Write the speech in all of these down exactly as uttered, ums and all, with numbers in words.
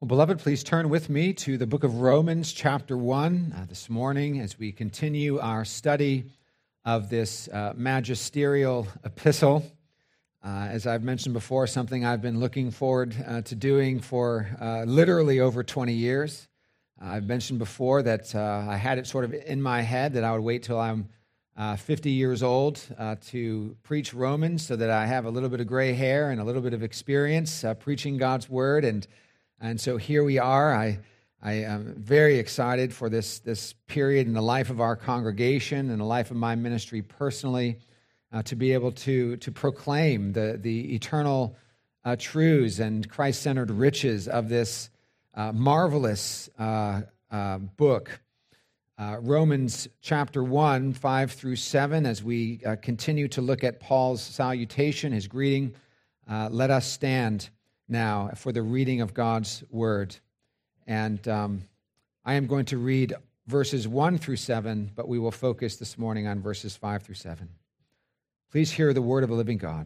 Well, beloved, please turn with me to the book of Romans, chapter one, uh, this morning as we continue our study of this uh, magisterial epistle. Uh, as I've mentioned before, something I've been looking forward uh, to doing for uh, literally over twenty years. Uh, I've mentioned before that uh, I had it sort of in my head that I would wait till I'm uh, fifty years old uh, to preach Romans so that I have a little bit of gray hair and a little bit of experience uh, preaching God's word. And And so here we are. I, I am very excited for this, this period in the life of our congregation and the life of my ministry personally, uh, to be able to, to proclaim the, the eternal uh, truths and Christ-centered riches of this uh, marvelous uh, uh, book. Uh, Romans chapter one, five through seven, as we uh, continue to look at Paul's salutation, his greeting, uh, let us stand now for the reading of God's word. And um, I am going to read verses one through seven, but we will focus this morning on verses five through seven. Please hear the word of the living God.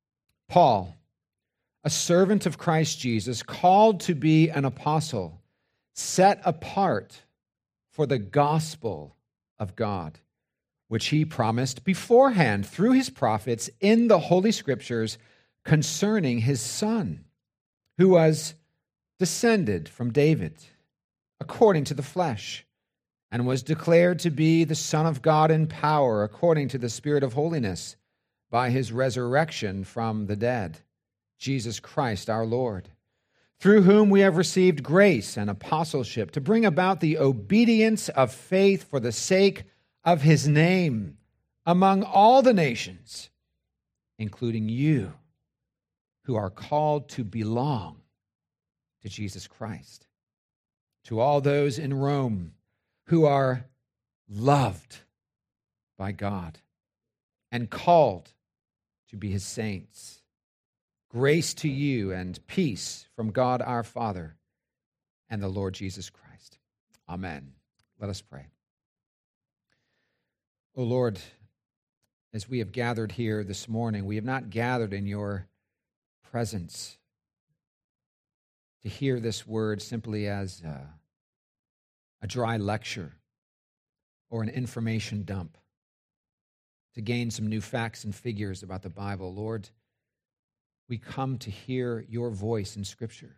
Paul, a servant of Christ Jesus, called to be an apostle, set apart for the gospel of God, which he promised beforehand through his prophets in the Holy Scriptures concerning his Son, who was descended from David, according to the flesh, and was declared to be the Son of God in power, according to the Spirit of holiness, by his resurrection from the dead, Jesus Christ our Lord, through whom we have received grace and apostleship to bring about the obedience of faith for the sake of his name among all the nations, including you, who are called to belong to Jesus Christ. To all those in Rome who are loved by God and called to be his saints, grace to you and peace from God our Father and the Lord Jesus Christ. Amen. Let us pray. O Lord, as we have gathered here this morning, we have not gathered in your presence to hear this word simply as a, a dry lecture or an information dump, to gain some new facts and figures about the Bible. Lord, we come to hear your voice in Scripture.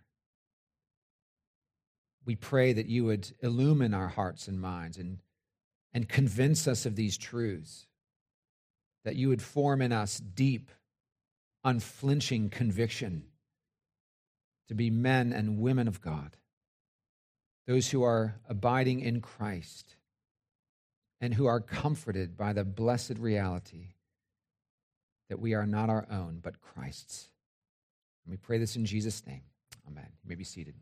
We pray that you would illumine our hearts and minds and, and convince us of these truths, that you would form in us deep, unflinching conviction to be men and women of God, those who are abiding in Christ and who are comforted by the blessed reality that we are not our own, but Christ's. And we pray this in Jesus' name. Amen. You may be seated.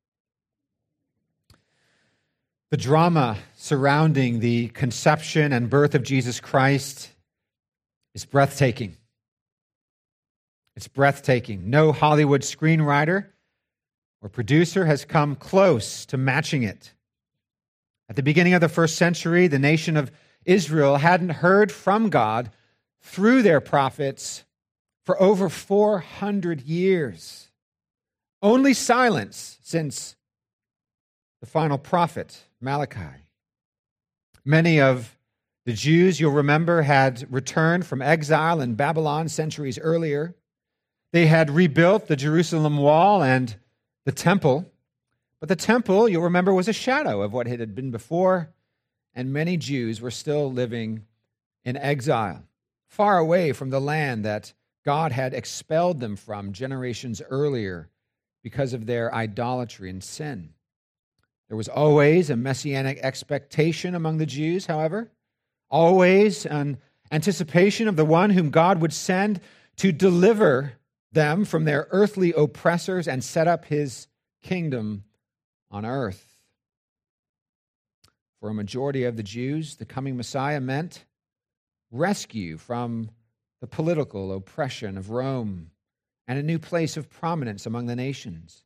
The drama surrounding the conception and birth of Jesus Christ is breathtaking. It's breathtaking. No Hollywood screenwriter or producer has come close to matching it. At the beginning of the first century, the nation of Israel hadn't heard from God through their prophets for over four hundred years. Only silence since the final prophet, Malachi. Many of the Jews, you'll remember, had returned from exile in Babylon centuries earlier. They had rebuilt the Jerusalem wall and the temple, but the temple, you'll remember, was a shadow of what it had been before, and many Jews were still living in exile, far away from the land that God had expelled them from generations earlier because of their idolatry and sin. There was always a messianic expectation among the Jews, however, always an anticipation of the one whom God would send to deliver them from their earthly oppressors and set up his kingdom on earth. For a majority of the Jews, the coming Messiah meant rescue from the political oppression of Rome and a new place of prominence among the nations.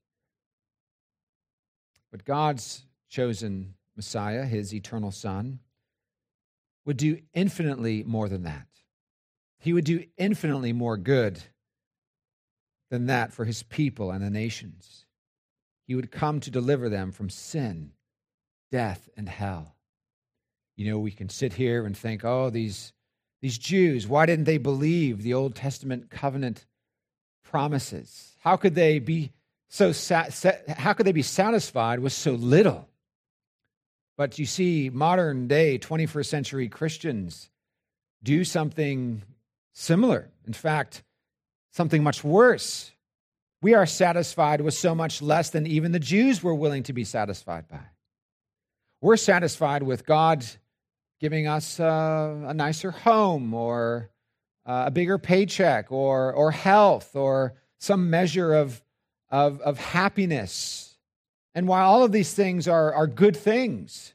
But God's chosen Messiah, his eternal Son, would do infinitely more than that. He would do infinitely more good than that for his people and the nations. he would come to deliver them from sin, death, and hell. You know, we can sit here and think, oh, these, these Jews, why didn't they believe the Old Testament covenant promises? How could they be so sa- how could they be satisfied with so little? But you see, modern day twenty-first century Christians do something similar. In fact, something much worse. We are satisfied with so much less than even the Jews were willing to be satisfied by. We're satisfied with God giving us uh, a nicer home, or uh, a bigger paycheck, or or health, or some measure of, of, of happiness. And while all of these things are, are good things,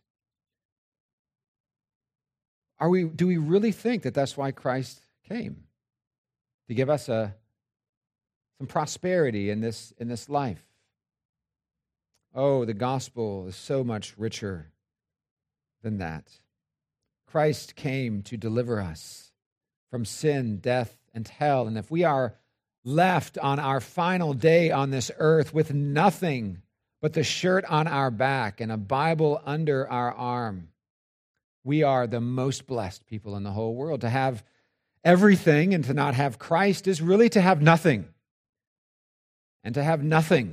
are we, do we really think that that's why Christ came? To give us a, some prosperity in this, in this life? Oh, the gospel is so much richer than that. Christ came to deliver us from sin, death, and hell. And if we are left on our final day on this earth with nothing but the shirt on our back and a Bible under our arm, we are the most blessed people in the whole world. To have everything and to not have Christ is really to have nothing. And to have nothing,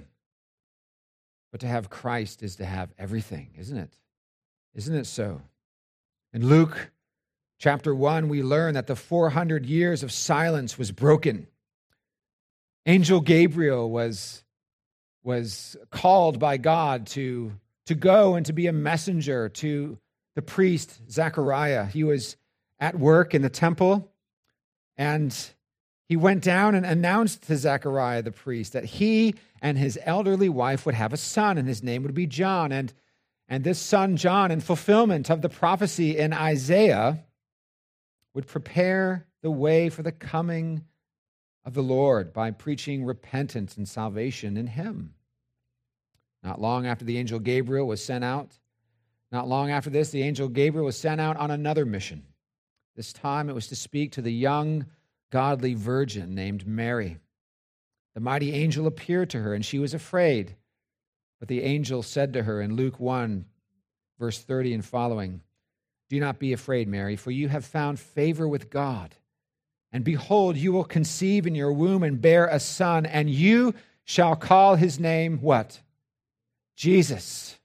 but to have Christ is to have everything, isn't it? Isn't it so? In Luke chapter one, we learn that the four hundred years of silence was broken. Angel Gabriel was, was called by God to, to go and to be a messenger to the priest Zechariah. He was at work in the temple, and he went down and announced to Zechariah the priest that he and his elderly wife would have a son, and his name would be John. And, and this son, John, in fulfillment of the prophecy in Isaiah, would prepare the way for the coming of the Lord by preaching repentance and salvation in him. Not long after the angel Gabriel was sent out, not long after this, the angel Gabriel was sent out on another mission. This time it was to speak to the young, godly virgin named Mary. The mighty angel appeared to her, and she was afraid. But the angel said to her in Luke one, verse thirty and following, "Do not be afraid, Mary, for you have found favor with God. And behold, you will conceive in your womb and bear a son, and you shall call his name" what? Jesus.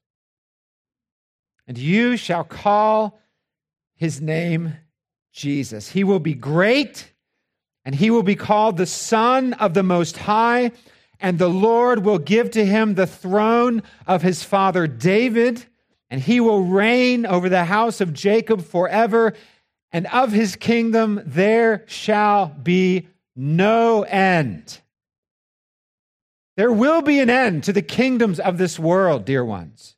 "And you shall call his name Jesus. He will be great, and he will be called the Son of the Most High, and the Lord will give to him the throne of his father David, and he will reign over the house of Jacob forever, and of his kingdom there shall be no end." There will be an end to the kingdoms of this world, dear ones.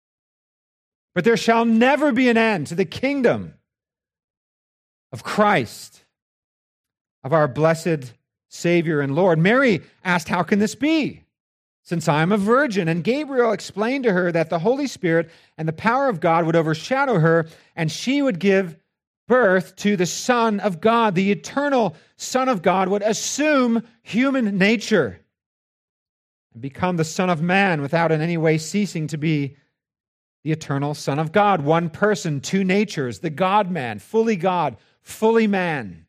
But there shall never be an end to the kingdom of Christ, of our blessed Savior and Lord. Mary asked, "How can this be, since I am a virgin?" And Gabriel explained to her that the Holy Spirit and the power of God would overshadow her, and she would give birth to the Son of God. The eternal Son of God would assume human nature and become the Son of Man without in any way ceasing to be the eternal Son of God. One person, two natures, the God-man, fully God, fully man.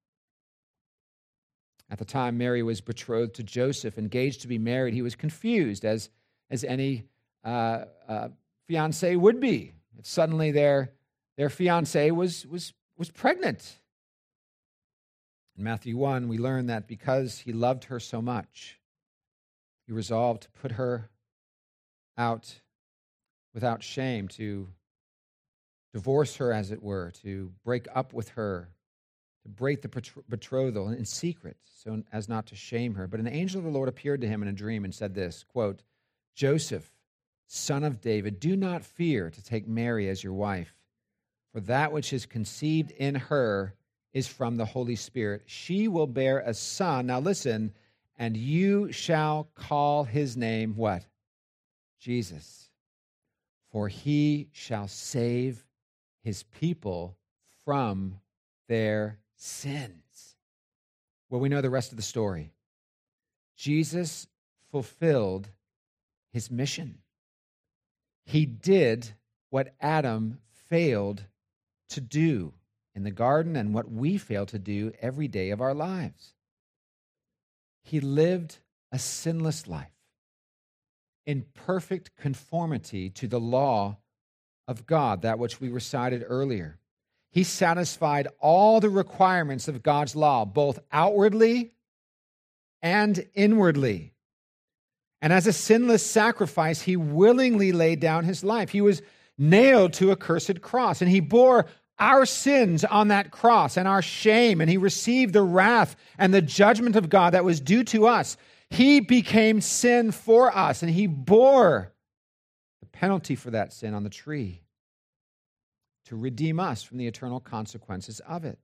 At the time Mary was betrothed to Joseph, engaged to be married, he was confused, as, as any uh, uh, fiancé would be. If suddenly their, their fiancé was, was, was pregnant. In Matthew one, we learn that because he loved her so much, he resolved to put her out without shame, to divorce her, as it were, to break up with her, to break the betrothal in secret, so as not to shame her. But an angel of the Lord appeared to him in a dream and said this, quote, "Joseph, son of David, do not fear to take Mary as your wife, for that which is conceived in her is from the Holy Spirit. She will bear a son," now listen, "and you shall call his name," what? Jesus. "For he shall save his people from their sins." Well, we know the rest of the story. Jesus fulfilled his mission. He did what Adam failed to do in the garden and what we fail to do every day of our lives. He lived a sinless life in perfect conformity to the law of God, that which we recited earlier. He satisfied all the requirements of God's law, both outwardly and inwardly. And as a sinless sacrifice, he willingly laid down his life. He was nailed to a cursed cross, and he bore our sins on that cross and our shame, and he received the wrath and the judgment of God that was due to us. He became sin for us, and he bore the penalty for that sin on the tree to redeem us from the eternal consequences of it.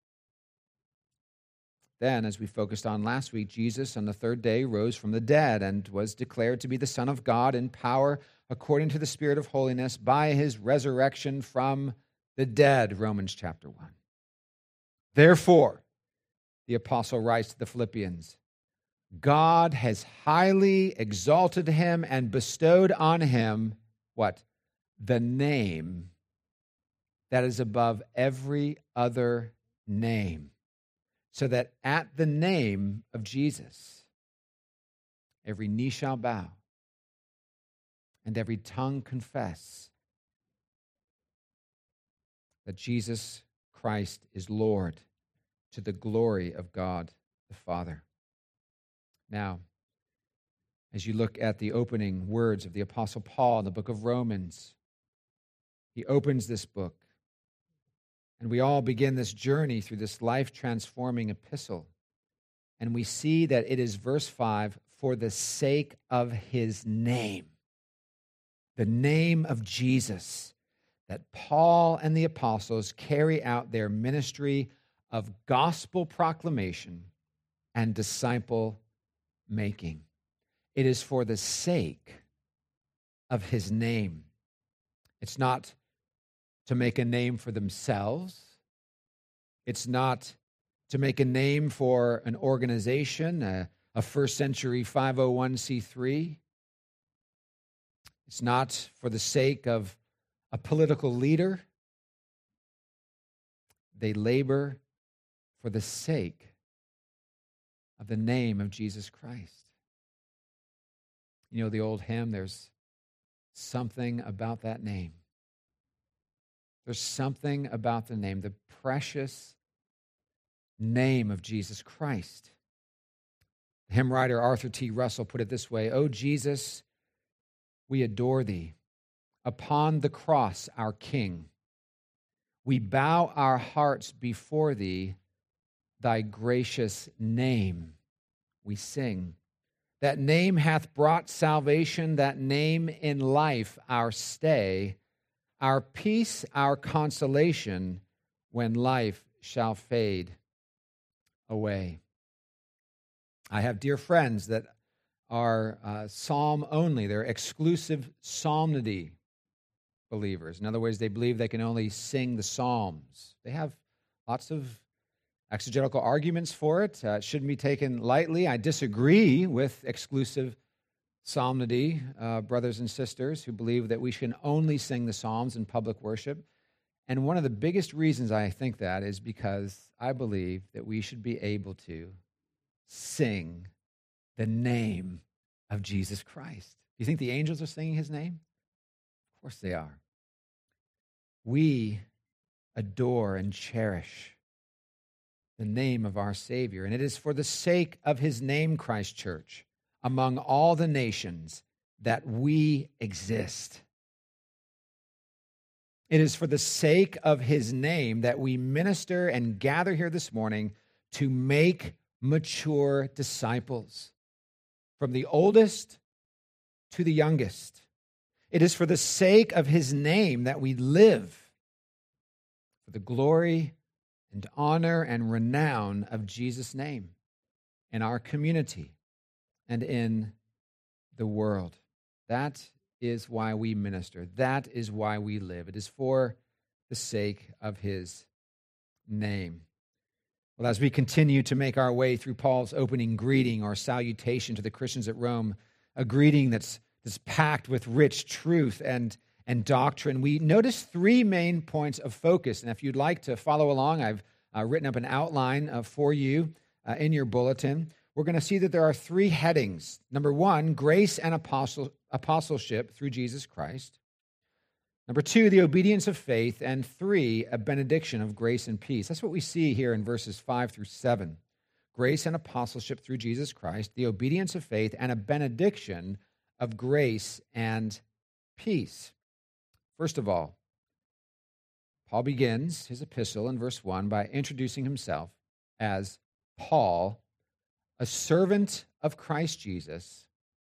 Then, as we focused on last week, Jesus on the third day rose from the dead and was declared to be the Son of God in power according to the Spirit of holiness by his resurrection from the dead, Romans chapter one. Therefore, the apostle writes to the Philippians, God has highly exalted him and bestowed on him, what? The name that is above every other name, so that at the name of Jesus, every knee shall bow and every tongue confess that Jesus Christ is Lord, to the glory of God the Father. Now, as you look at the opening words of the Apostle Paul in the book of Romans, he opens this book, and we all begin this journey through this life-transforming epistle. And we see that it is verse five, for the sake of his name, the name of Jesus, that Paul and the apostles carry out their ministry of gospel proclamation and disciple making. It is for the sake of his name. It's not to make a name for themselves. It's not to make a name for an organization, a, a first century five oh one c three. It's not for the sake of a political leader. They labor for the sake of the name of Jesus Christ. You know the old hymn, there's something about that name. There's something about the name, the precious name of Jesus Christ. The hymn writer Arthur T. Russell put it this way, "O Jesus, we adore thee. Upon the cross, our King, we bow our hearts before thee. Thy gracious name we sing. That name hath brought salvation, that name in life our stay, our peace, our consolation, when life shall fade away." I have dear friends that are uh, psalm only. They're exclusive psalmody believers. In other words, they believe they can only sing the psalms. They have lots of exegetical arguments for it. Uh, it shouldn't be taken lightly. I disagree with exclusive psalmody, uh, brothers and sisters who believe that we should only sing the Psalms in public worship. And one of the biggest reasons I think that is because I believe that we should be able to sing the name of Jesus Christ. Do you think the angels are singing his name? Of course they are. We adore and cherish the name of our Savior, and it is for the sake of his name, Christ Church, among all the nations that we exist. It is for the sake of his name that we minister and gather here this morning to make mature disciples, from the oldest to the youngest. It is for the sake of his name that we live for the glory and honor and renown of Jesus' name in our community and in the world. That is why we minister. That is why we live. It is for the sake of his name. Well, as we continue to make our way through Paul's opening greeting or salutation to the Christians at Rome, a greeting that's that's packed with rich truth and, and doctrine. We notice three main points of focus. And if you'd like to follow along, I've uh, written up an outline uh, for you uh, in your bulletin. We're going to see that there are three headings. Number one, grace and apostle, apostleship through Jesus Christ. Number two, the obedience of faith. And three, a benediction of grace and peace. That's what we see here in verses five through seven. Grace and apostleship through Jesus Christ, the obedience of faith, and a benediction of grace and peace. First of all, Paul begins his epistle in verse one by introducing himself as Paul, a servant of Christ Jesus,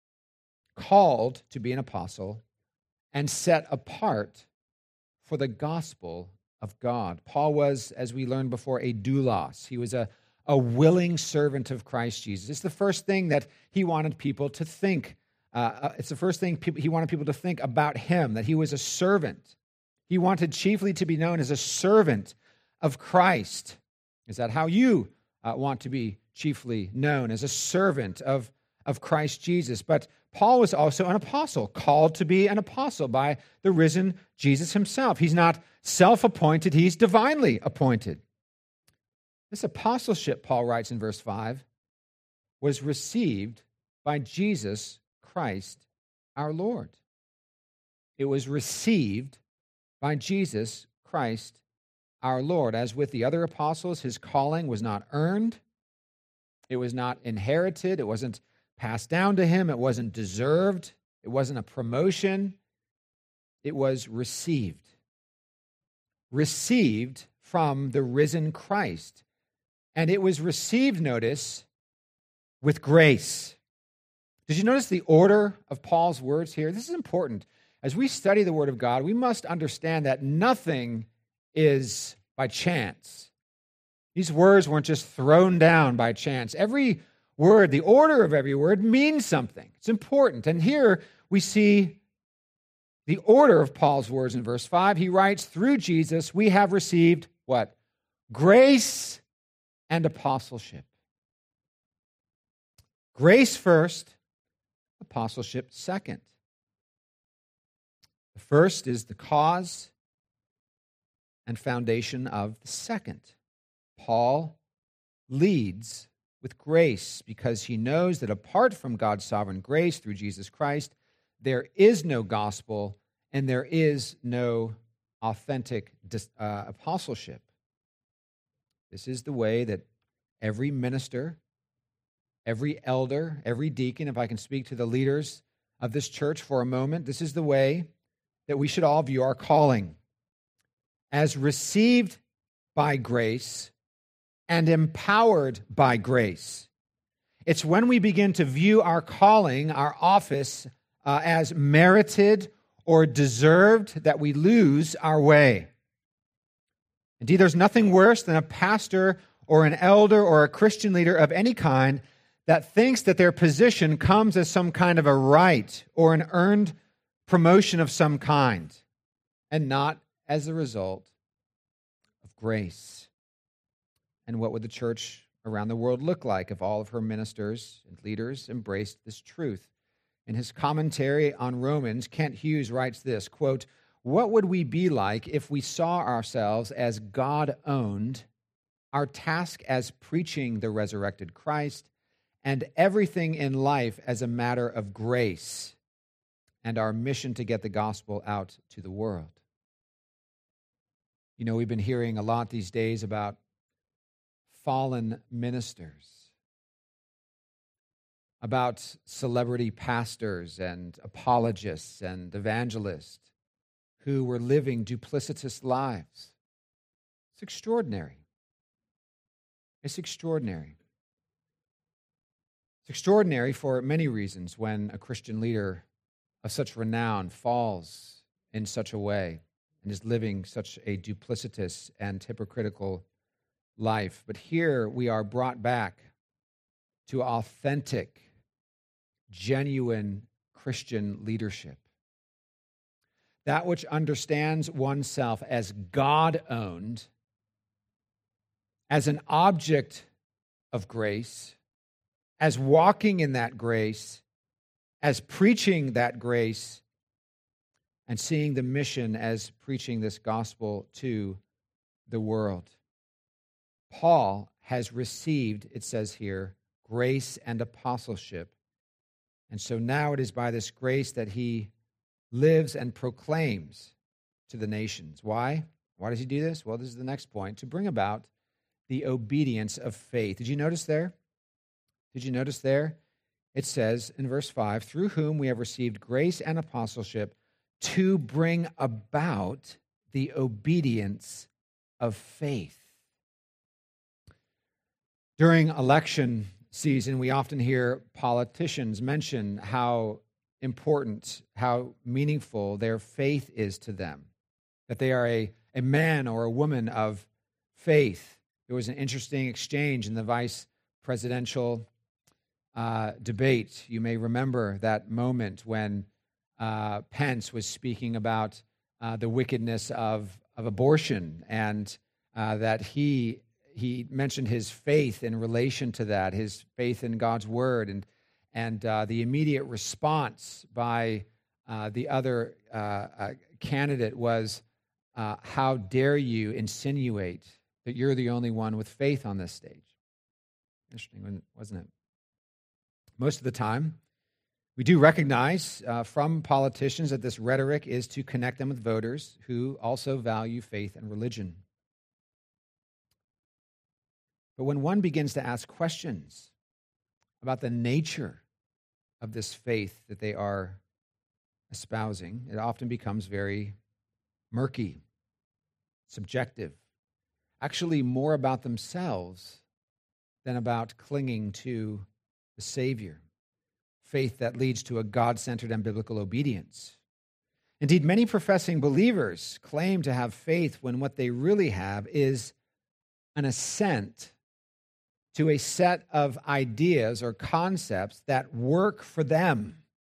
called to be an apostle and set apart for the gospel of God. Paul was, as we learned before, a doulos. He was a, a willing servant of Christ Jesus. It's the first thing that he wanted people to think. Uh, it's the first thing people, he wanted people to think about him, that he was a servant. He wanted chiefly to be known as a servant of Christ. Is that how you uh, want to be chiefly known, as a servant of, of Christ Jesus? But Paul was also an apostle, called to be an apostle by the risen Jesus himself. He's not self-appointed, he's divinely appointed. This apostleship, Paul writes in verse five, was received by Jesus Christ our Lord. It was received by Jesus Christ our Lord. As with the other apostles, his calling was not earned. It was not inherited. It wasn't passed down to him. It wasn't deserved. It wasn't a promotion. It was received. Received from the risen Christ. And it was received, notice, with grace. Did you notice the order of Paul's words here? This is important. As we study the Word of God, we must understand that nothing is by chance. These words weren't just thrown down by chance. Every word, the order of every word means something. It's important. And here we see the order of Paul's words in verse five. He writes, through Jesus, we have received what? Grace and apostleship. Grace first, apostleship second. The first is the cause and foundation of the second. Paul leads with grace because he knows that apart from God's sovereign grace through Jesus Christ, there is no gospel and there is no authentic uh, apostleship. This is the way that every minister, every elder, every deacon, if I can speak to the leaders of this church for a moment, this is the way that we should all view our calling as received by grace and empowered by grace. It's when we begin to view our calling, our office, uh, as merited or deserved that we lose our way. Indeed, there's nothing worse than a pastor or an elder or a Christian leader of any kind that thinks that their position comes as some kind of a right or an earned promotion of some kind, and not as a result of grace. And what would the church around the world look like if all of her ministers and leaders embraced this truth? In his commentary on Romans, Kent Hughes writes this, quote, "What would we be like if we saw ourselves as God-owned, our task as preaching the resurrected Christ, and everything in life as a matter of grace, and our mission to get the gospel out to the world?" You know, we've been hearing a lot these days about fallen ministers, about celebrity pastors and apologists and evangelists who were living duplicitous lives. It's extraordinary. It's extraordinary. It's extraordinary for many reasons when a Christian leader of such renown falls in such a way and is living such a duplicitous and hypocritical life. But here we are brought back to authentic, genuine Christian leadership. That which understands oneself as God-owned, as an object of grace, as walking in that grace, as preaching that grace and seeing the mission as preaching this gospel to the world. Paul has received, it says here, grace and apostleship. And so now it is by this grace that he lives and proclaims to the nations. Why? Why does he do this? Well, this is the next point, to bring about the obedience of faith. Did you notice there? Did you notice there? It says in verse five, through whom we have received grace and apostleship to bring about the obedience of faith. During election season, we often hear politicians mention how important, how meaningful their faith is to them, that they are a, a man or a woman of faith. There was an interesting exchange in the vice presidential uh, debate. You may remember that moment when uh, Pence was speaking about uh, the wickedness of, of abortion, and uh, that he he mentioned his faith in relation to that, his faith in God's word, and and uh, the immediate response by uh, the other uh, uh, candidate was, uh, how dare you insinuate that you're the only one with faith on this stage? Interesting, wasn't it? Most of the time, we do recognize uh, from politicians that this rhetoric is to connect them with voters who also value faith and religion. But when one begins to ask questions about the nature of this faith that they are espousing, it often becomes very murky, subjective, actually more about themselves than about clinging to the Savior, faith that leads to a God-centered and biblical obedience. Indeed, many professing believers claim to have faith when what they really have is an assent to a set of ideas or concepts that work for them,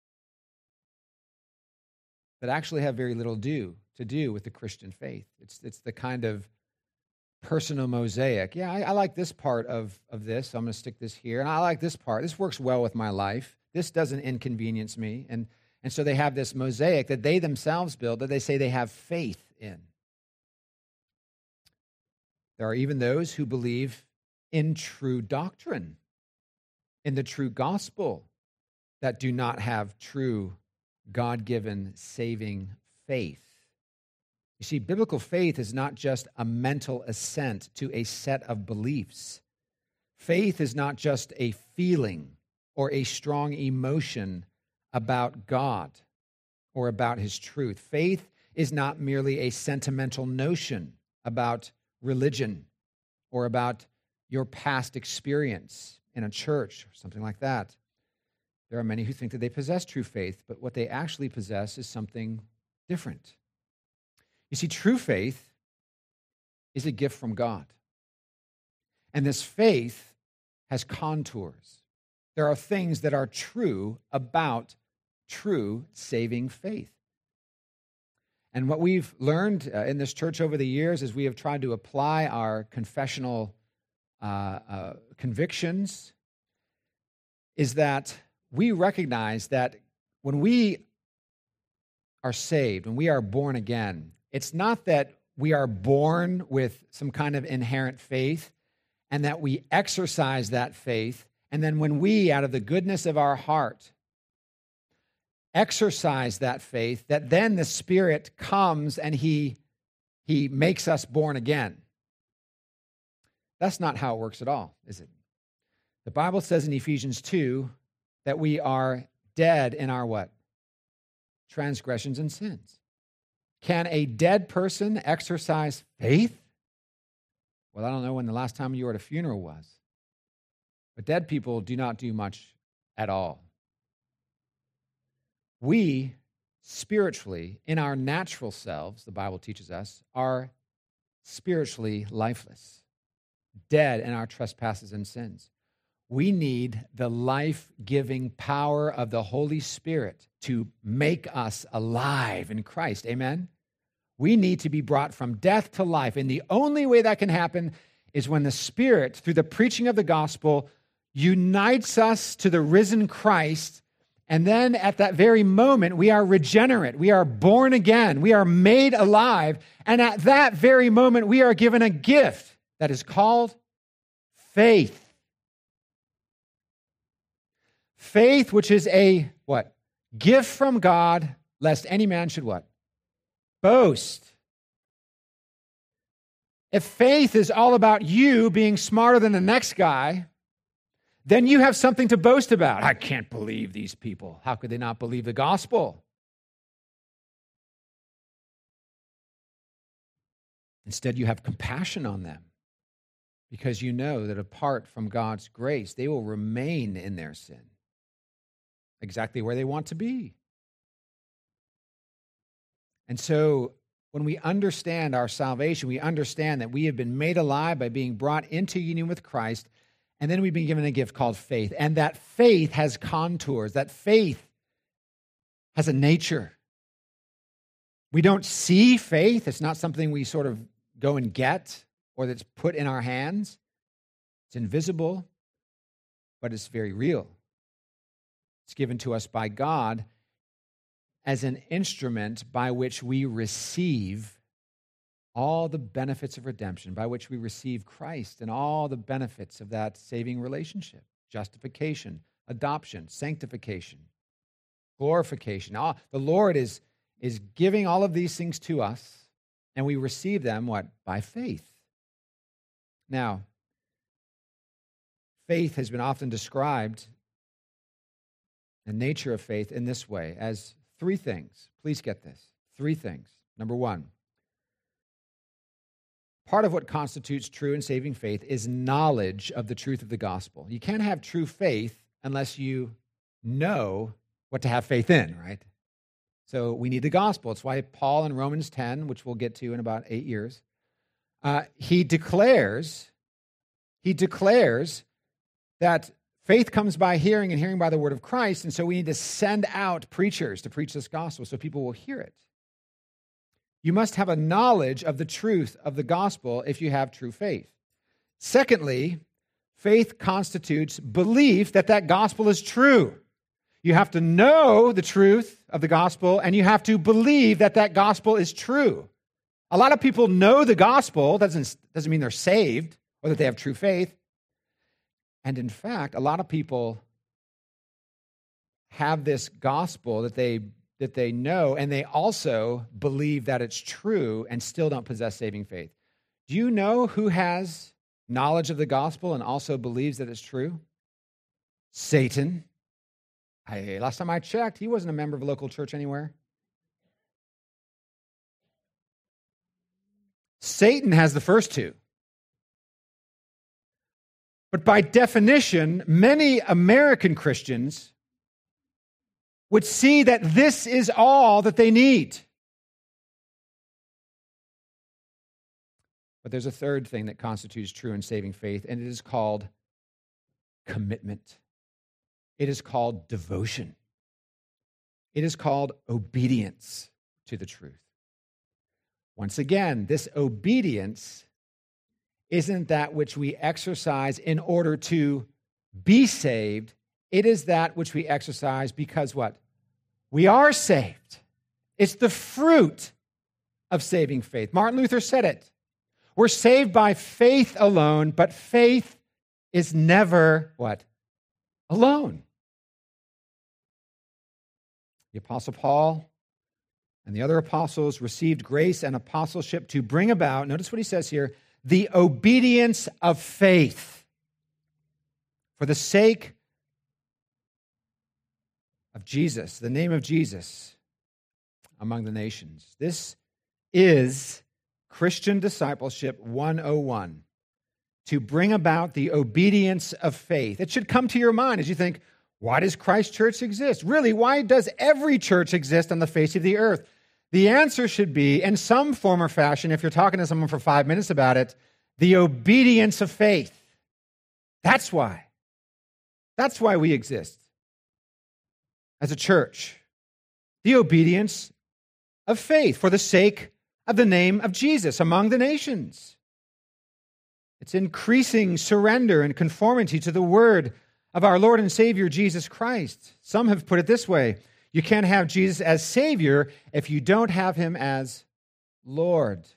that actually have very little do to do with the Christian faith. It's, it's the kind of personal mosaic. Yeah, I, I like this part of, of this, so I'm going to stick this here. And I like this part. This works well with my life. This doesn't inconvenience me. And, and so they have this mosaic that they themselves build, that they say they have faith in. There are even those who believe in true doctrine, in the true gospel, that do not have true God-given saving faith. You see, biblical faith is not just a mental assent to a set of beliefs. Faith is not just a feeling or a strong emotion about God or about his truth. Faith is not merely a sentimental notion about religion or about your past experience in a church or something like that. There are many who think that they possess true faith, but what they actually possess is something different. You see, true faith is a gift from God. And this faith has contours. There are things that are true about true saving faith. And what we've learned uh, in this church over the years is we have tried to apply our confessional uh, uh, convictions is that we recognize that when we are saved, when we are born again, it's not that we are born with some kind of inherent faith and that we exercise that faith, and then when we, out of the goodness of our heart, exercise that faith, that then the Spirit comes and he, he makes us born again. That's not how it works at all, is it? The Bible says in Ephesians two that we are dead in our what? Transgressions and sins. Can a dead person exercise faith? Well, I don't know when the last time you were at a funeral was, but dead people do not do much at all. We, spiritually, in our natural selves, the Bible teaches us, are spiritually lifeless, dead in our trespasses and sins. We need the life-giving power of the Holy Spirit to make us alive in Christ. Amen? We need to be brought from death to life. And the only way that can happen is when the Spirit, through the preaching of the gospel, unites us to the risen Christ And then at that very moment, we are regenerate. We are born again. We are made alive. And at that very moment, we are given a gift that is called faith. Faith, which is a, what? Gift from God, lest any man should what? Boast. If faith is all about you being smarter than the next guy, then you have something to boast about. I can't believe these people. How could they not believe the gospel? Instead, you have compassion on them because you know that apart from God's grace, they will remain in their sin, exactly where they want to be. And so when we understand our salvation, we understand that we have been made alive by being brought into union with Christ, and then we've been given a gift called faith. And that faith has contours. That faith has a nature. We don't see faith. It's not something we sort of go and get or that's put in our hands. It's invisible, but it's very real. It's given to us by God as an instrument by which we receive all the benefits of redemption, by which we receive Christ and all the benefits of that saving relationship, justification, adoption, sanctification, glorification. All, the Lord is, is giving all of these things to us, and we receive them, what? By faith. Now, faith has been often described, the nature of faith, in this way, as three things. Please get this. Three things. Number one, part of what constitutes true and saving faith is knowledge of the truth of the gospel. You can't have true faith unless you know what to have faith in, right? So we need the gospel. It's why Paul in Romans ten, which we'll get to in about eight years, uh, he declares, he declares that faith comes by hearing and hearing by the word of Christ, and so we need to send out preachers to preach this gospel so people will hear it. You must have a knowledge of the truth of the gospel if you have true faith. Secondly, faith constitutes belief that that gospel is true. You have to know the truth of the gospel, and you have to believe that that gospel is true. A lot of people know the gospel, doesn't, doesn't mean they're saved or that they have true faith. And in fact, a lot of people have this gospel that they that they know, and they also believe that it's true and still don't possess saving faith. Do you know who has knowledge of the gospel and also believes that it's true? Satan. I, last time I checked, he wasn't a member of a local church anywhere. Satan has the first two. But by definition, many American Christians would see that this is all that they need. But there's a third thing that constitutes true and saving faith, and it is called commitment. It is called devotion. It is called obedience to the truth. Once again, this obedience isn't that which we exercise in order to be saved. It is that which we exercise because what? We are saved. It's the fruit of saving faith. Martin Luther said it. We're saved by faith alone, but faith is never what? Alone. The Apostle Paul and the other apostles received grace and apostleship to bring about, notice what he says here, the obedience of faith for the sake of Jesus, the name of Jesus among the nations. This is Christian discipleship one oh one, to bring about the obedience of faith. It should come to your mind as you think, why does Christ Church exist? Really, why does every church exist on the face of the earth? The answer should be, in some form or fashion, if you're talking to someone for five minutes about it, the obedience of faith. That's why. That's why we exist as a church. The obedience of faith for the sake of the name of Jesus among the nations. It's increasing surrender and conformity to the word of our Lord and Savior, Jesus Christ. Some have put it this way: you can't have Jesus as Savior if you don't have him as Lord.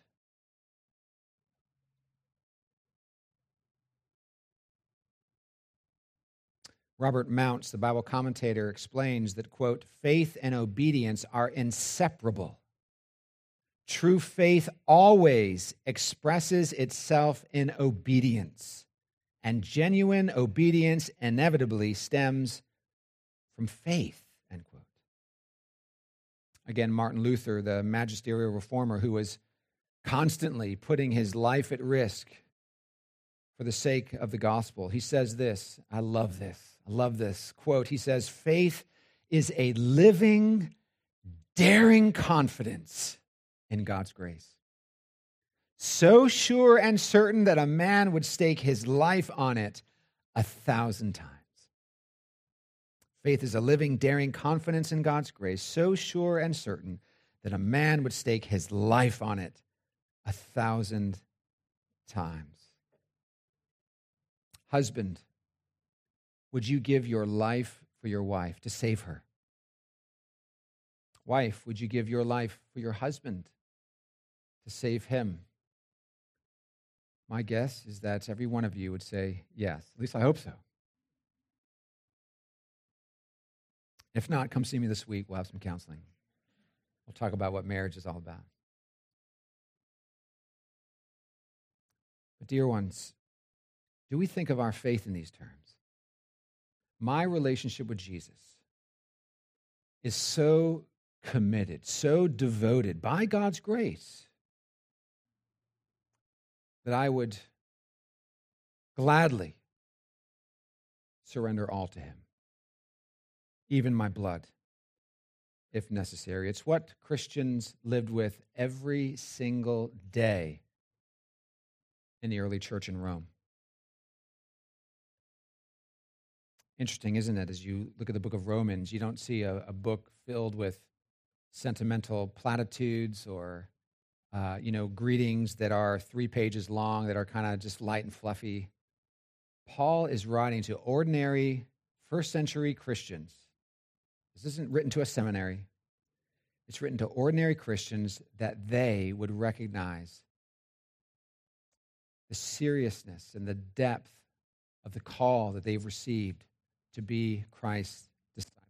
Robert Mounts, the Bible commentator, explains that, quote, faith and obedience are inseparable. True faith always expresses itself in obedience, and genuine obedience inevitably stems from faith, end quote. Again, Martin Luther, the magisterial reformer who was constantly putting his life at risk for the sake of the gospel, he says this, I love this. I love this quote. He says, faith is a living, daring confidence in God's grace. So sure and certain that a man would stake his life on it a thousand times. Faith is a living, daring confidence in God's grace, so sure and certain that a man would stake his life on it a thousand times. Husband, would you give your life for your wife to save her? Wife, would you give your life for your husband to save him? My guess is that every one of you would say yes. At least I hope so. If not, come see me this week. We'll have some counseling. We'll talk about what marriage is all about. But dear ones, do we think of our faith in these terms? My relationship with Jesus is so committed, so devoted by God's grace that I would gladly surrender all to him, even my blood, if necessary. It's what Christians lived with every single day in the early church in Rome. Interesting, isn't it? As you look at the book of Romans, you don't see a, a book filled with sentimental platitudes or, uh, you know, greetings that are three pages long, that are kind of just light and fluffy. Paul is writing to ordinary first century Christians. This isn't written to a seminary. It's written to ordinary Christians that they would recognize the seriousness and the depth of the call that they've received to be Christ's disciples.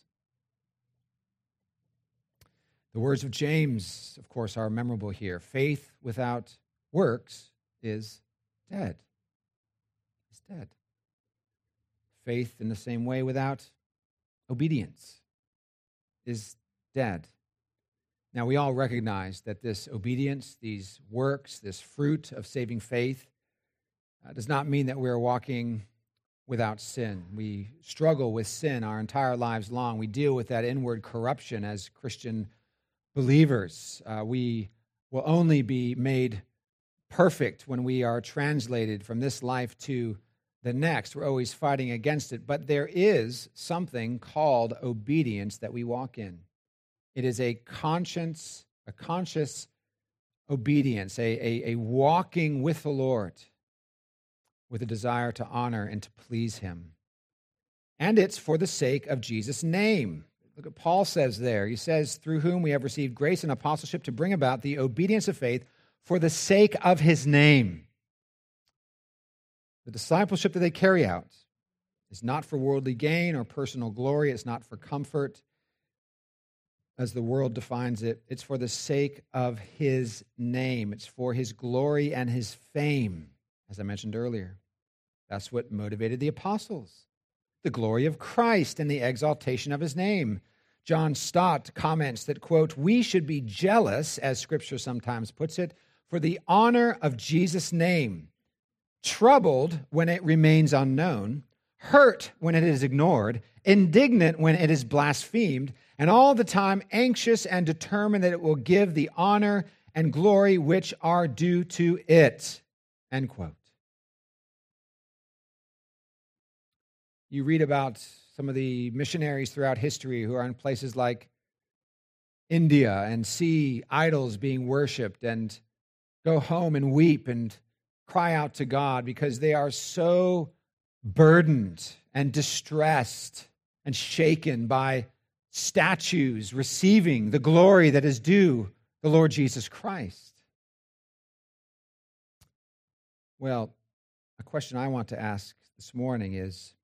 The words of James, of course, are memorable here. Faith without works is dead. It's dead. Faith, in the same way, without obedience is dead. Now, we all recognize that this obedience, these works, this fruit of saving faith, uh, does not mean that we're walking without sin. We struggle with sin our entire lives long. We deal with that inward corruption as Christian believers. Uh, we will only be made perfect when we are translated from this life to the next. We're always fighting against it. But there is something called obedience that we walk in. It is a conscience, a conscious obedience, a, a, a walking with the Lord, with a desire to honor and to please him. And it's for the sake of Jesus' name. Look what Paul says there. He says, through whom we have received grace and apostleship to bring about the obedience of faith for the sake of his name. The discipleship that they carry out is not for worldly gain or personal glory. It's not for comfort, as the world defines it. It's for the sake of his name. It's for his glory and his fame, as I mentioned earlier. That's what motivated the apostles, the glory of Christ and the exaltation of his name. John Stott comments that, quote, we should be jealous, as Scripture sometimes puts it, for the honor of Jesus' name, troubled when it remains unknown, hurt when it is ignored, indignant when it is blasphemed, and all the time anxious and determined that it will give the honor and glory which are due to it, end quote. You read about some of the missionaries throughout history who are in places like India and see idols being worshipped and go home and weep and cry out to God because they are so burdened and distressed and shaken by statues receiving the glory that is due the Lord Jesus Christ? Well, a question I want to ask this morning is,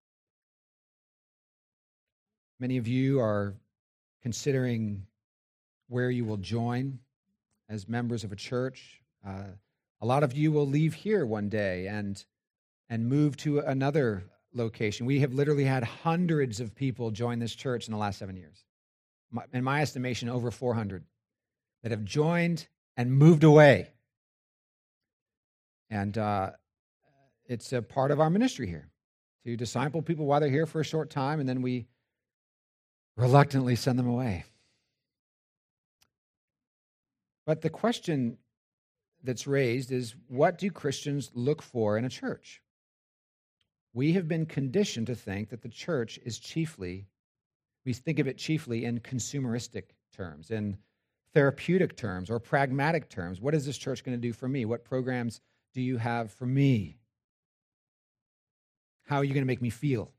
many of you are considering where you will join as members of a church. Uh, a lot of you will leave here one day and, and move to another location. We have literally had hundreds of people join this church in the last seven years. My, in my estimation, over four hundred that have joined and moved away. And uh, it's a part of our ministry here to disciple people while they're here for a short time, and then we reluctantly send them away. But the question that's raised is, what do Christians look for in a church? We have been conditioned to think that the church is chiefly, we think of it chiefly in consumeristic terms, in therapeutic terms, or pragmatic terms. What is this church going to do for me? What programs do you have for me? How are you going to make me feel?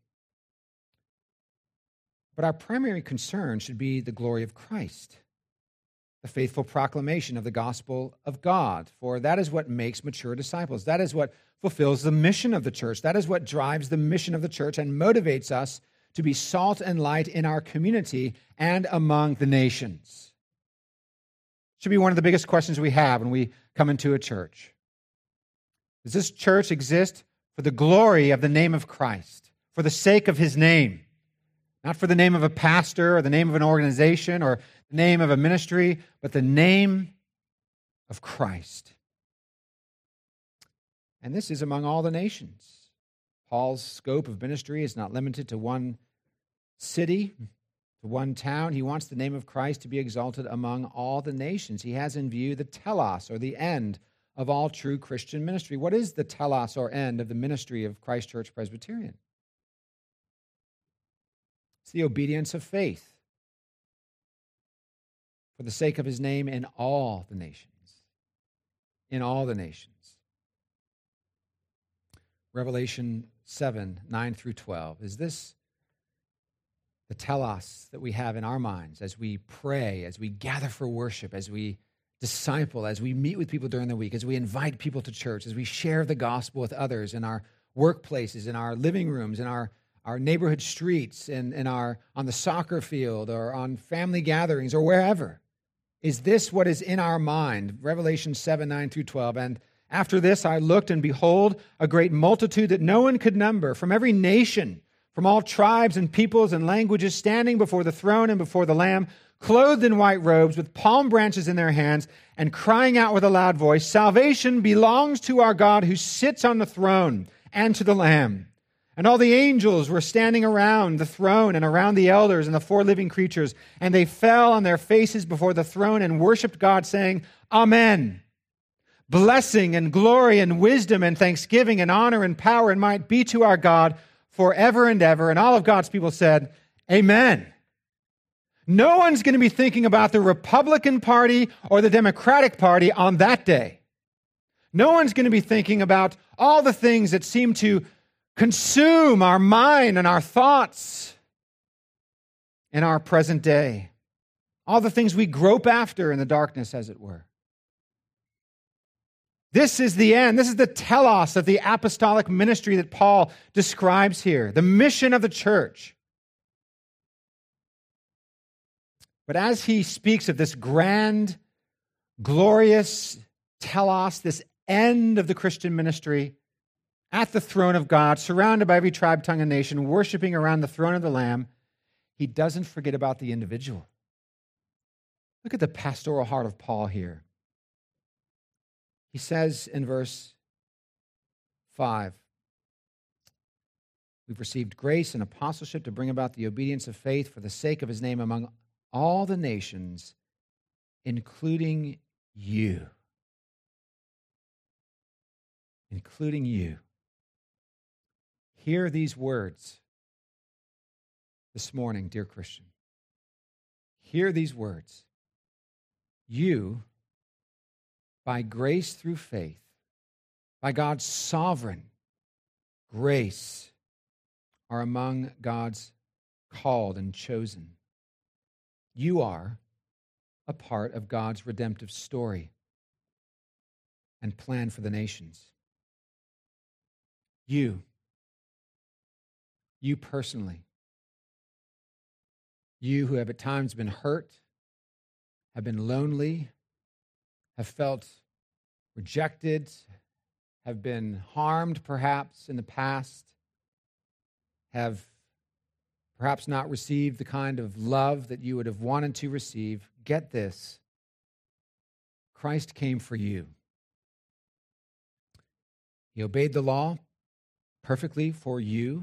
But our primary concern should be the glory of Christ, the faithful proclamation of the gospel of God, for that is what makes mature disciples. That is what fulfills the mission of the church. That is what drives the mission of the church and motivates us to be salt and light in our community and among the nations. Should be one of the biggest questions we have when we come into a church. Does this church exist for the glory of the name of Christ, for the sake of his name? Not for the name of a pastor or the name of an organization or the name of a ministry, but the name of Christ. And this is among all the nations. Paul's scope of ministry is not limited to one city, to one town. He wants the name of Christ to be exalted among all the nations. He has in view the telos, or the end of all true Christian ministry. What is the telos, or end, of the ministry of Christ Church Presbyterian? It's the obedience of faith for the sake of his name in all the nations. In all the nations. Revelation seven, nine through twelve. Is this the telos that we have in our minds as we pray, as we gather for worship, as we disciple, as we meet with people during the week, as we invite people to church, as we share the gospel with others in our workplaces, in our living rooms, in our our neighborhood streets, and in, in our on the soccer field, or on family gatherings, or wherever? Is this what is in our mind? Revelation seven, nine through twelve. And after this I looked, and behold, a great multitude that no one could number, from every nation, from all tribes and peoples and languages, standing before the throne and before the Lamb, clothed in white robes, with palm branches in their hands, and crying out with a loud voice, "Salvation belongs to our God who sits on the throne, and to the Lamb." And all the angels were standing around the throne and around the elders and the four living creatures, and they fell on their faces before the throne and worshiped God, saying, "Amen. Blessing and glory and wisdom and thanksgiving and honor and power and might be to our God forever and ever." And all of God's people said, "Amen." No one's going to be thinking about the Republican Party or the Democratic Party on that day. No one's going to be thinking about all the things that seem to consume our mind and our thoughts in our present day. All the things we grope after in the darkness, as it were. This is the end. This is the telos of the apostolic ministry that Paul describes here, the mission of the church. But as he speaks of this grand, glorious telos, this end of the Christian ministry, at the throne of God, surrounded by every tribe, tongue, and nation, worshiping around the throne of the Lamb, he doesn't forget about the individual. Look at the pastoral heart of Paul here. He says in verse five, "We've received grace and apostleship to bring about the obedience of faith for the sake of his name among all the nations, including you." Including you. Hear these words this morning, dear Christian. Hear these words. You, by grace through faith, by God's sovereign grace, are among God's called and chosen. You are a part of God's redemptive story and plan for the nations. You, you personally, you who have at times been hurt, have been lonely, have felt rejected, have been harmed perhaps in the past, have perhaps not received the kind of love that you would have wanted to receive. Get this. Christ came for you. He obeyed the law perfectly for you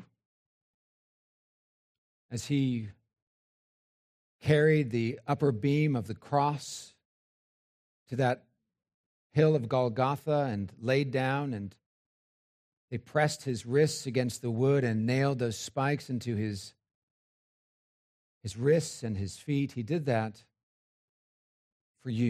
as he carried the upper beam of the cross to that hill of Golgotha and laid down, and they pressed his wrists against the wood and nailed those spikes into his, his wrists and his feet. He did that for you,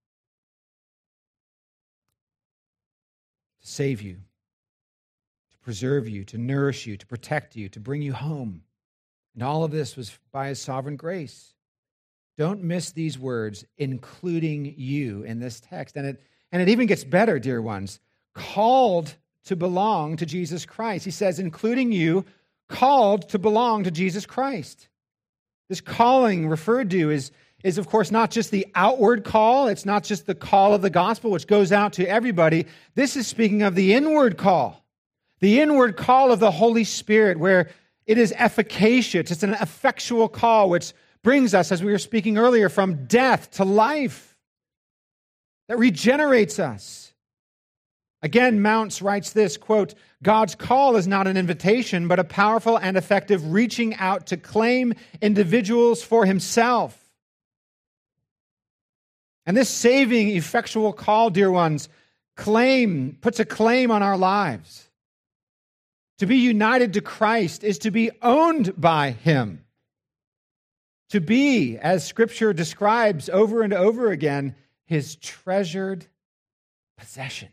to save you, to preserve you, to nourish you, to protect you, to bring you home. And all of this was by his sovereign grace. Don't miss these words, including you, in this text. And it, and it even gets better, dear ones. Called to belong to Jesus Christ. He says, including you, called to belong to Jesus Christ. This calling referred to is, is, of course, not just the outward call. It's not just the call of the gospel, which goes out to everybody. This is speaking of the inward call. The inward call of the Holy Spirit, where it is efficacious. It's an effectual call, which brings us, as we were speaking earlier, from death to life, that regenerates us. Again, Mounce writes this, quote, God's call is not an invitation, but a powerful and effective reaching out to claim individuals for himself. And this saving, effectual call, dear ones, claim, puts a claim on our lives. To be united to Christ is to be owned by him. To be, as Scripture describes over and over again, his treasured possession.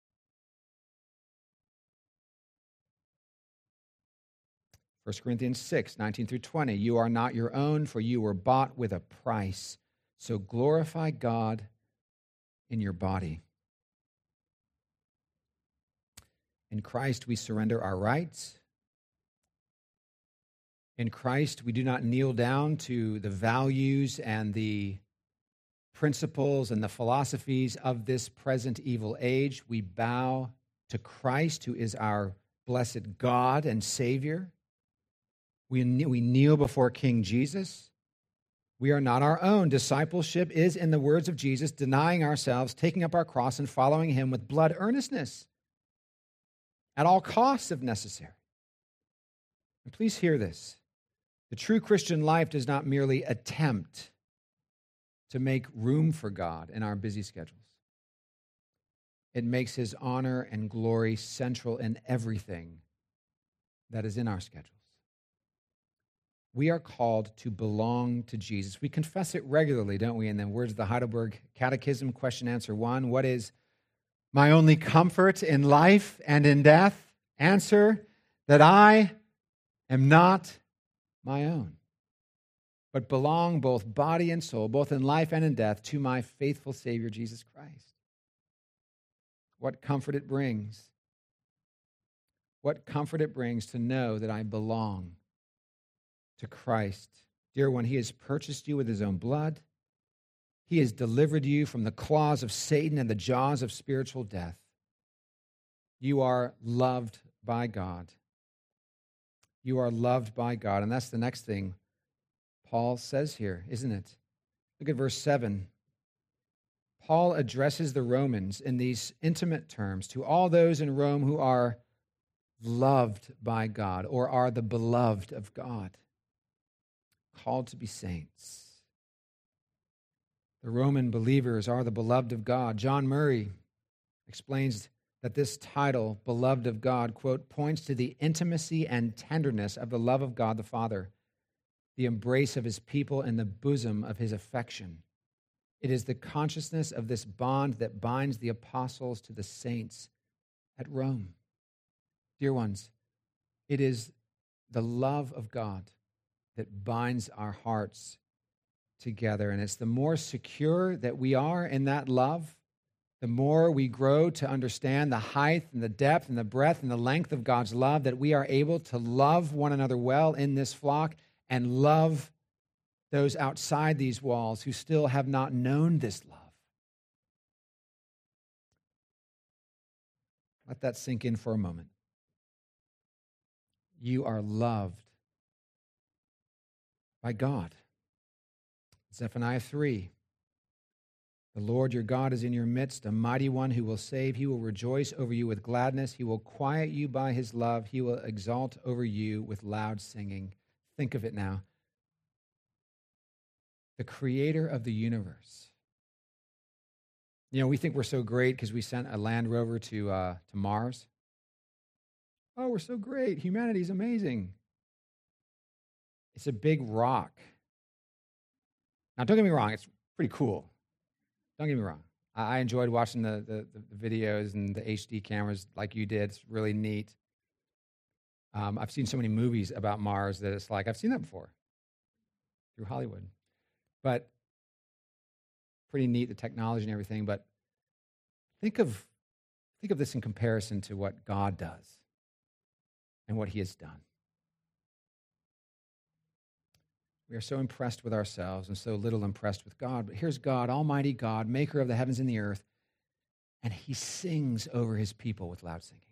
First Corinthians six, nineteen through twenty, you are not your own, for you were bought with a price. So glorify God in your body. In Christ we surrender our rights. In Christ we do not kneel down to the values and the principles and the philosophies of this present evil age. We bow to Christ, who is our blessed God and Savior. We, we kneel before King Jesus. We are not our own. Discipleship is, in the words of Jesus, denying ourselves, taking up our cross, and following him with blood earnestness, at all costs if necessary. And please hear this. The true Christian life does not merely attempt to make room for God in our busy schedules. It makes his honor and glory central in everything that is in our schedules. We are called to belong to Jesus. We confess it regularly, don't we? In the words of the Heidelberg Catechism, question answer one, what is my only comfort in life and in death? Answer, that I am not my own, but belong both body and soul, both in life and in death, to my faithful Savior, Jesus Christ. What comfort it brings. What comfort it brings to know that I belong to Christ. Dear one, he has purchased you with his own blood. He has delivered you from the claws of Satan and the jaws of spiritual death. You are loved by God. You are loved by God. And that's the next thing Paul says here, isn't it? Look at verse seven. Paul addresses the Romans in these intimate terms to all those in Rome who are loved by God or are the beloved of God, called to be saints. The Roman believers are the beloved of God. John Murray explains that this title, beloved of God, quote, points to the intimacy and tenderness of the love of God the Father, the embrace of his people in the bosom of his affection. It is the consciousness of this bond that binds the apostles to the saints at Rome. Dear ones, it is the love of God that binds our hearts together. And it's the more secure that we are in that love, the more we grow to understand the height and the depth and the breadth and the length of God's love, that we are able to love one another well in this flock and love those outside these walls who still have not known this love. Let that sink in for a moment. You are loved by God. Zephaniah three. The Lord your God is in your midst, a mighty one who will save. He will rejoice over you with gladness. He will quiet you by his love. He will exalt over you with loud singing. Think of it now. The creator of the universe. You know, we think we're so great because we sent a Land Rover to, uh, to Mars. Oh, we're so great. Humanity's amazing. It's a big rock. Now, don't get me wrong. It's pretty cool. Don't get me wrong. I enjoyed watching the, the, the videos and the H D cameras like you did. It's really neat. Um, I've seen so many movies about Mars that it's like, I've seen that before through Hollywood. But pretty neat, the technology and everything. But think of, think of this in comparison to what God does and what he has done. We are so impressed with ourselves and so little impressed with God. But here's God, Almighty God, maker of the heavens and the earth, and he sings over his people with loud singing.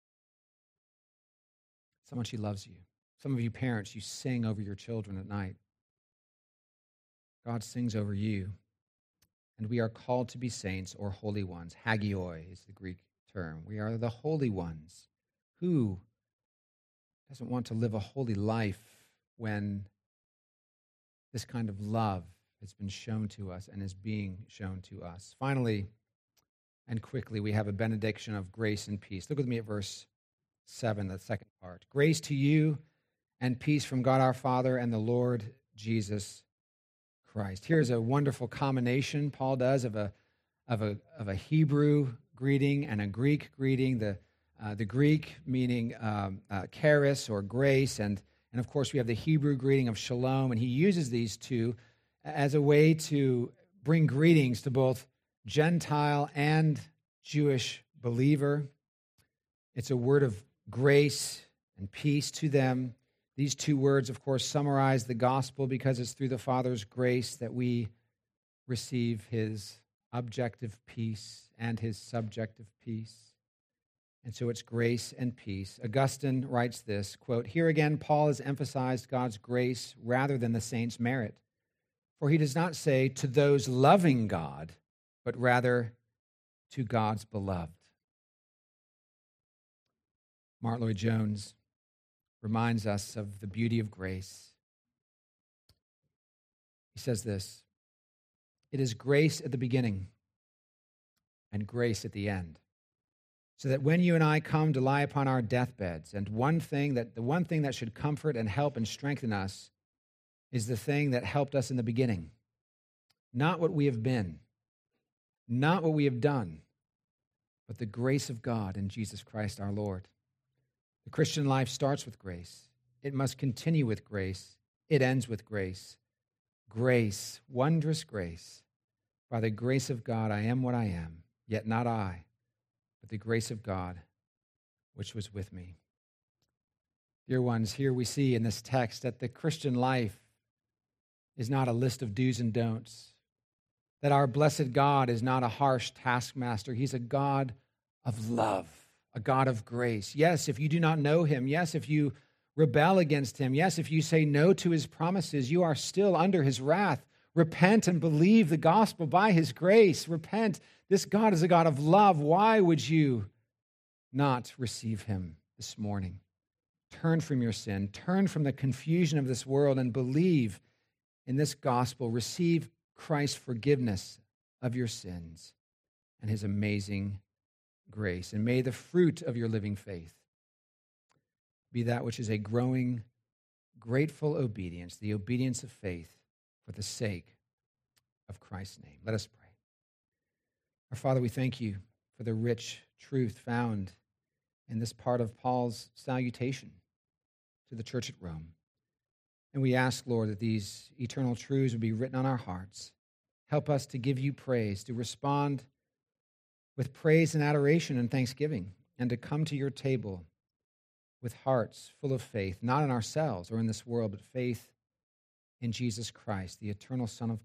So much he loves you. Some of you parents, you sing over your children at night. God sings over you. And we are called to be saints or holy ones. Hagioi is the Greek term. We are the holy ones. Who doesn't want to live a holy life when this kind of love has been shown to us and is being shown to us? Finally, and quickly, we have a benediction of grace and peace. Look with me at verse seven, the second part. Grace to you and peace from God our Father and the Lord Jesus Christ. Here's a wonderful combination Paul does of a, of a, of a Hebrew greeting and a Greek greeting. The, uh, the Greek meaning um, uh, charis or grace, and And, of course, we have the Hebrew greeting of shalom, and he uses these two as a way to bring greetings to both Gentile and Jewish believer. It's a word of grace and peace to them. These two words, of course, summarize the gospel because it's through the Father's grace that we receive his objective peace and his subjective peace. And so it's grace and peace. Augustine writes this, quote, "Here again, Paul has emphasized God's grace rather than the saints' merit. For he does not say to those loving God, but rather to God's beloved." Martyn Lloyd-Jones reminds us of the beauty of grace. He says this, "It is grace at the beginning and grace at the end. So that when you and I come to lie upon our deathbeds, and one thing that the one thing that should comfort and help and strengthen us is the thing that helped us in the beginning. Not what we have been, not what we have done, but the grace of God in Jesus Christ our Lord. The Christian life starts with grace. It must continue with grace. It ends with grace. Grace, wondrous grace. By the grace of God, I am what I am, yet not I, but the grace of God, which was with me." Dear ones, here we see in this text that the Christian life is not a list of do's and don'ts, that our blessed God is not a harsh taskmaster. He's a God of love, a God of grace. Yes, if you do not know him, yes, if you rebel against him, yes, if you say no to his promises, you are still under his wrath. Repent and believe the gospel by his grace. Repent. This God is a God of love. Why would you not receive him this morning? Turn from your sin. Turn from the confusion of this world and believe in this gospel. Receive Christ's forgiveness of your sins and his amazing grace. And may the fruit of your living faith be that which is a growing, grateful obedience, the obedience of faith for the sake of Christ's name. Let us pray. Our Father, we thank you for the rich truth found in this part of Paul's salutation to the church at Rome. And we ask, Lord, that these eternal truths would be written on our hearts. Help us to give you praise, to respond with praise and adoration and thanksgiving, and to come to your table with hearts full of faith, not in ourselves or in this world, but faith in Jesus Christ, the eternal Son of